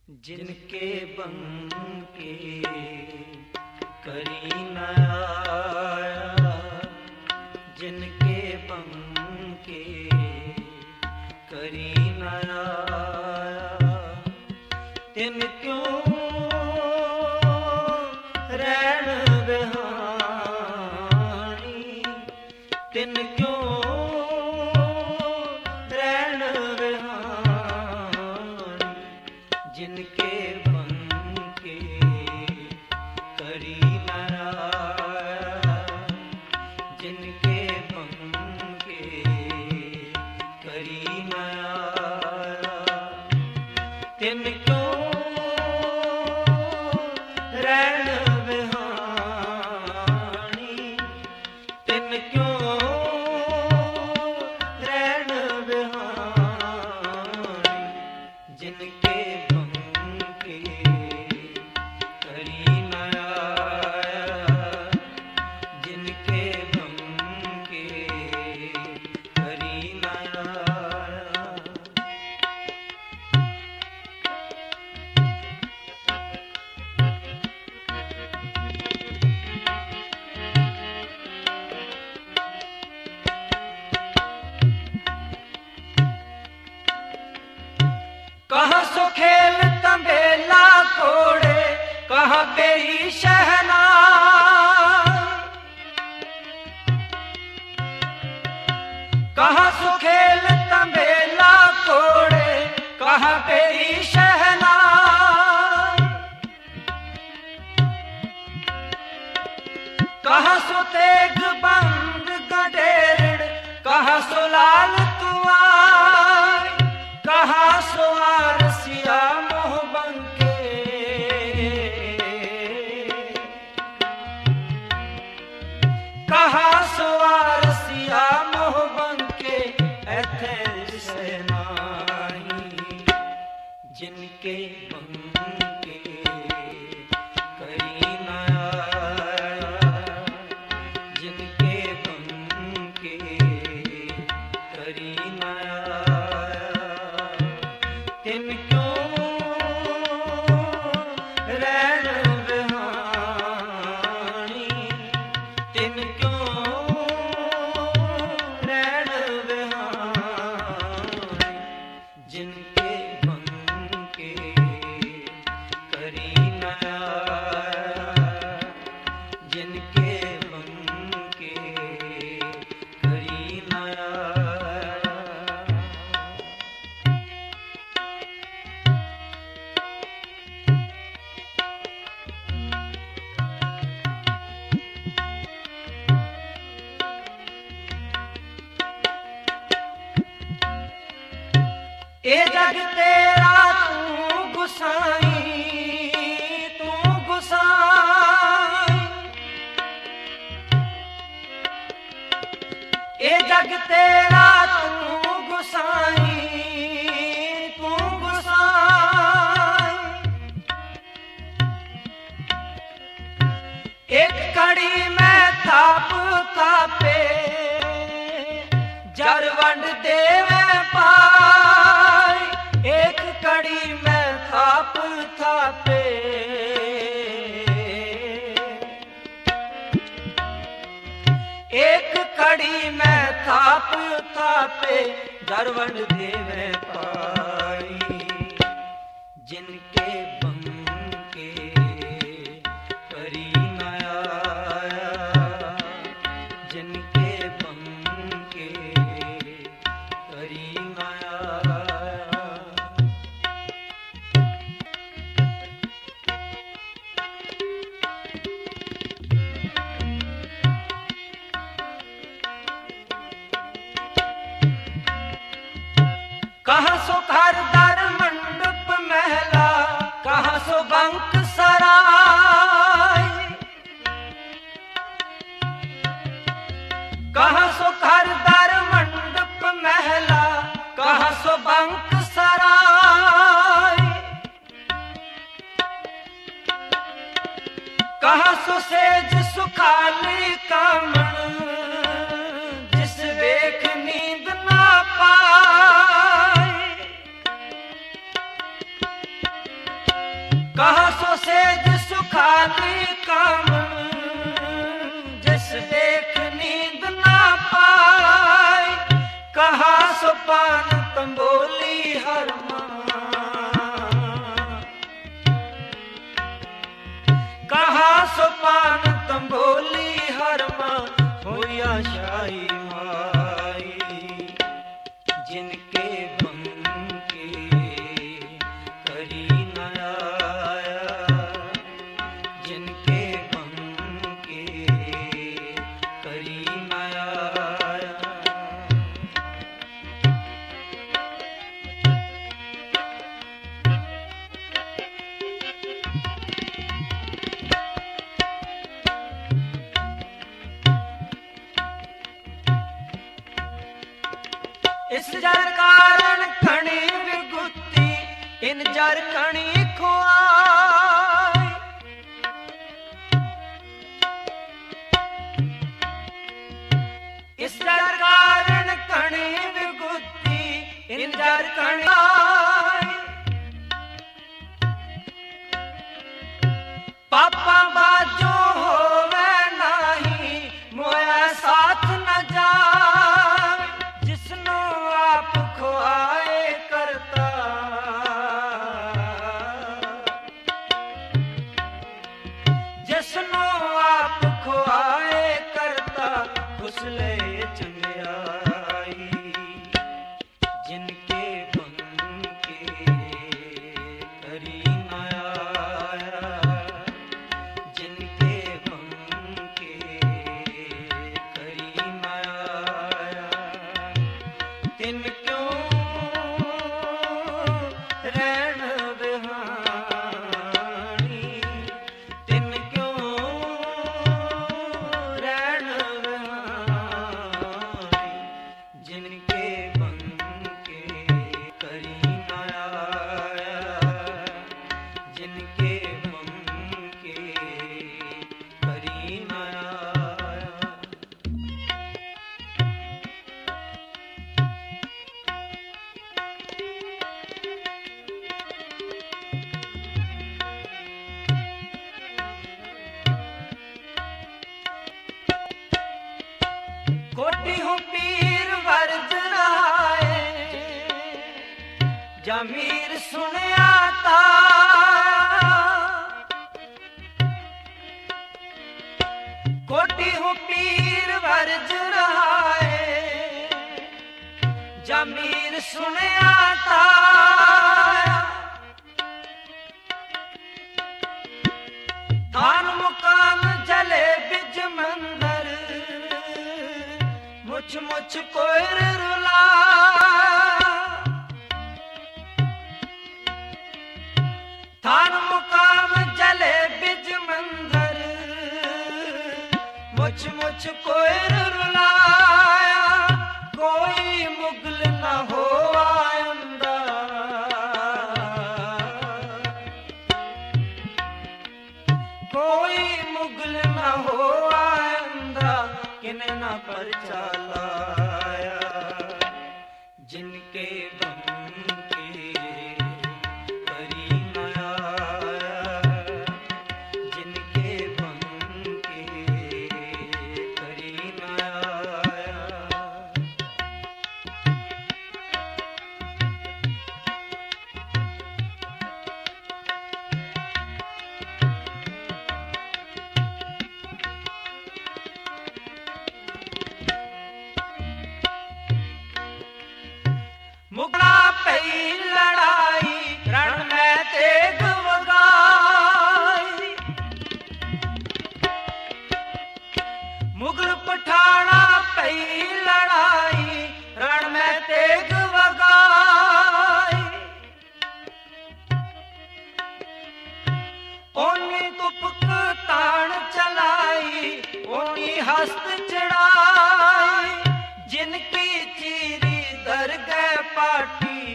जिनके बंके करी न आया, जिनके बंके करी न आया, तिन क्यों रैन बिहानी, तिन क्यों रैन बिहानी, जिनके बंके करी न आया, जिनके बंके करी न आया, तिन क्यों रैन बिहानी, तिन क्यों रैन बिहानी, जिनके बंके करी न आया, जिनके बंके करी न आया। कहाँ सो खेल तंबेला कोड़े, कहाँ बेरी शहनाई, कहाँ सो खेल तंबेला कोड़े, कहाँ बेरी शहनाई, कहाँ सो तेग बंद गडेर, कहाँ सो लाल तुआई, कहाँ सो आरसिया मोह बंके, कहाँ सो आरसिया मोह बंके, एथे से नाही, जिनके बंके करी न आया, जिनके बंके करी न आया, तिन क्यों रैन बिहानी, तिन क्यों रैन बिहानी, जिनके बंके करी न आया, जिनके बंके करी न आया। ए जग तेरा तू गुसाई, तू गुसाई, ए जग तेरा तू गुसाई, तू गुसाई, एक कड़ी में थाप थापे, जरवंड देवे पाई, एक कड़ी में थाप थापे, एक कड़ी में थाप थापे, जरवंड देवे पाई, जिनके बंके करी न आया, जिनके बंके करी न आया। कहाँ सो घर दर मंडप महला, कहाँ सो बंक सराय, कहाँ सो घर दर मंडप महला, कहाँ सो बंक सराय, कहाँ सो सेज सुखाली कामन, जिस देख नींद ना पाए, कहाँ सो सेज सुखाती कामन, जिस देख नींद ना पाए। कहाँ सो पान तंबोली हर कहाँ सो पान तंबोली हर होया शाही माई। जिनके बंके करी न आया, जिनके बंके करी न आया। इस जर कारण खणी विगुती, इन जर खणी खुआई। इस जर कारण खणी विगुती, इन जर खणी खुआई। पापा बाजो होवे नाही, मोया साथ न जाए। जिसनो आप खुआए करता, जिसनो आप खुआए करता, घुसले चंगियाई। जिनके बंके करी न आया, जिनके बंके करी न आया। तिन क्यों रैन बिहानी, तिन क्यों रैन बिहानी। जिनके बंके करी न आया, जिनके बंके करी न आया। कोटि हूँ पीर वर्ज रहाए, जमीर सुनया ता। कोटि हूँ पीर वर्ज रहाए, जमीर सुनया ता। थान मुकाम जले बिज मंदर, मुछ मुछ कोयर रुला। थान मुकाम जले बिज मंदर, मुछ मुछ कोयर रुलाया। कोई मुगल न हो आयंदा, कोई मुगल न हो आयंदा। किने न परचा लाया, जिनके बंके करी न आया, जिनके बंके करी न आया। मुगला पई लड़ाई, रण में तेग वगाई। मुगल पठाना पई लड़ाई, रण में तेग वगाई। ओनी तुपक तान चलाई, ओनी हस्त चढ़ाई। जिनकी चीरी दर गए पाटी,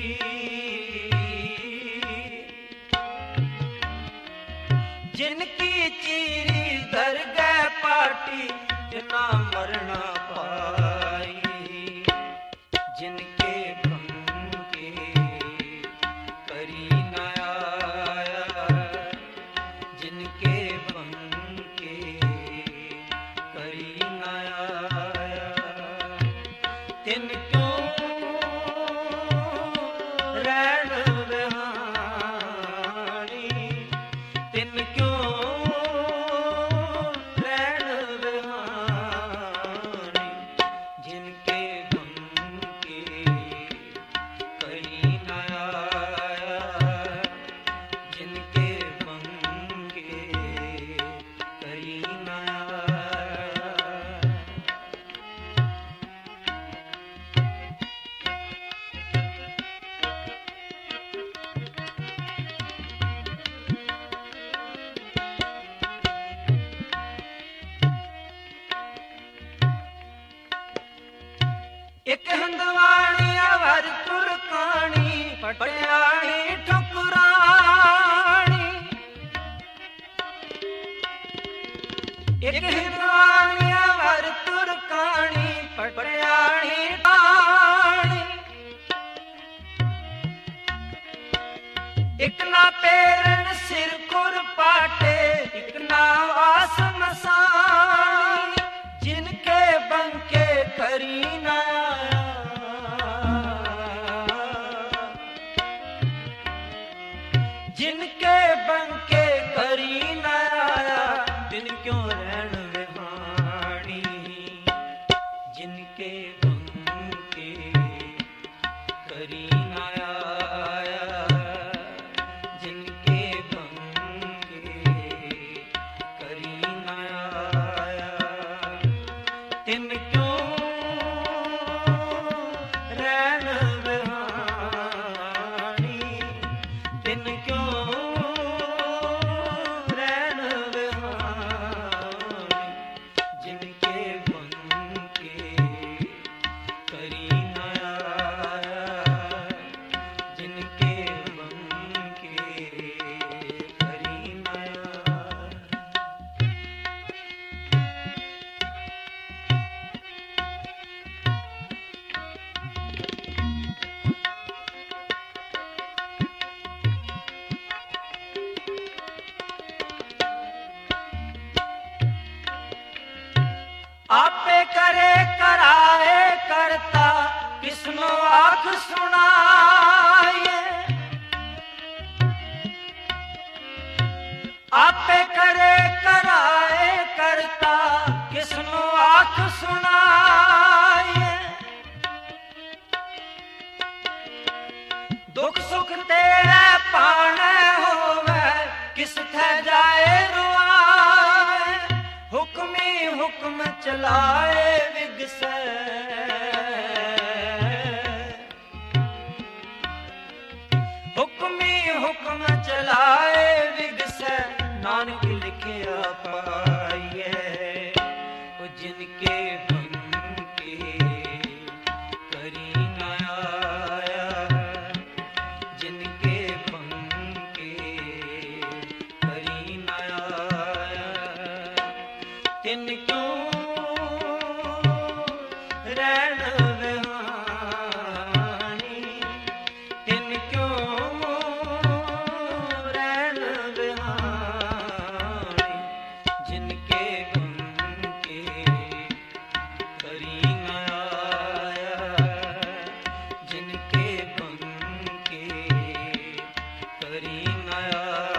जिनकी चीरी दर गए पाटी। जना मरना पाई, जिनके बंके करी न आया, ਇਕ ਨਾ ਪੇਰਨ ਸਿਰ ਕੁਰ ਪਾਟੇ, ਇਕ ਨਾ ਆਸ ਮਸਾਣੀ, ਜਿਨ ਕੇ ਬੰਕੇ ਕਰੀ ਨਾ ਆਇਆ। ਜਿਨ ਕੇ ਬੰਕੇ ਕਰੀ ਨਾ ਆਇਆ, ਦਿਨ ਕਿਉਂ ਰਹਿਣ ਵਿਹਾਣੀ। ਜਿਨ ਕੇ ਬੰਕੇ ਕਰੀ ਨਾ ਆਇਆ, ਜਿਨ ਕੇ ਬੰਕੇ ਕਰੀ ਨਾ ਆਇਆ, ਤਿਨ ਕਿਉਂ ਰਹਿਣ ਵਿਹਾਣੀ। ਤਿਨ ਕਿਉਂ ਰਹਿਣ ਵਿਹਾਣੀ, ਜਿਨ ਕੇ ਬੰਕੇ ਕਰੀ ਨਾ ਆਇਆ, ਜਿਨ ਕੇ ਬੰਕੇ ਕਰੀ ਨਾ ਆਇਆ। ਆਪੇ ਕਰੇ ਕਰਾਏ ਕਰਤਾ, ਕਿਸਨੂੰ ਆਖ ਸੁਣਾਏ। ਆਪੇ ਕਰੇ ਕਰਾਏ ਕਰਤਾ, ਕਿਸਨੂੰ ਆਖ ਸੁਣਾਏ। ਦੁੱਖ ਸੁਖ ਤੇਰੇ ਪਾਣੇ ਹੋਵੇ, ਕਿਸ ਥੈ ਜਾਏ ਰੁਆਏ। ਹੁਕਮੀ ਹੁਕਮ ਚਲਾਏ ਵਿਗਸੈ, ਹੁਕਮੀ ਹੁਕਮ ਚਲਾਏ ਵਿਗਸੈ। ਨਾਨਕ ਲਿਖਿਆ ਪਾਈਐ, ਉਹ ਜਿਨ ਕੇ ਬੰਕੇ ਕਰੀ ਨਾ ਆਇਆ, ਜਿਨ ਕੇ ਬੰਕੇ ਕਰੀ ਨਾ ਆਇਆ, ਤਿਨ ਕਿਉਂ ਰਹਿਣ ਵਿਹਾਣੀ। ਤਿਨ ਕਿਉਂ ਰਹਿਣ ਵਿਹਾਣੀ, ਜਿਨ ਕੇ ਬੰਕੇ ਕਰੀ ਨਾ ਆਇਆ, ਜਿਨ ਕੇ ਬੰਕੇ ਕਰੀ ਨਾ ਆਇਆ।